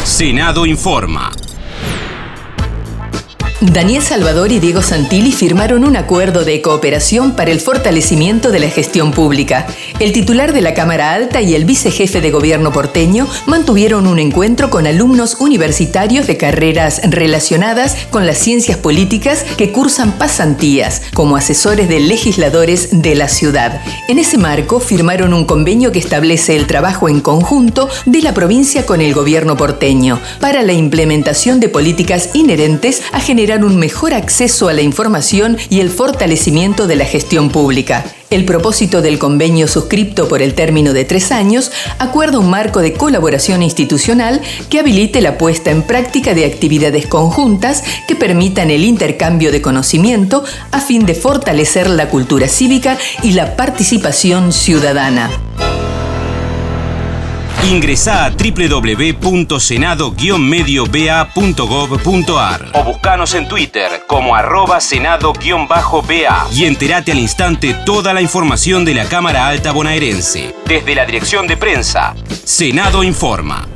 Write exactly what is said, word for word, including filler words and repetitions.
Senado Informa. Daniel Salvador y Diego Santilli firmaron un acuerdo de cooperación para el fortalecimiento de la gestión pública. El titular de la Cámara Alta y el vicejefe de gobierno porteño mantuvieron un encuentro con alumnos universitarios de carreras relacionadas con las ciencias políticas que cursan pasantías como asesores de legisladores de la ciudad. En ese marco firmaron un convenio que establece el trabajo en conjunto de la provincia con el gobierno porteño para la implementación de políticas inherentes a generar un mejor acceso a la información y el fortalecimiento de la gestión pública. El propósito del convenio suscripto por el término de tres años acuerda un marco de colaboración institucional que habilite la puesta en práctica de actividades conjuntas que permitan el intercambio de conocimiento a fin de fortalecer la cultura cívica y la participación ciudadana. Ingresá a doble u doble u doble u punto senado guion medio b a punto gov punto a r o buscanos en Twitter como arroba senado-ba y entérate al instante toda la información de la Cámara Alta bonaerense. Desde la dirección de prensa, Senado Informa.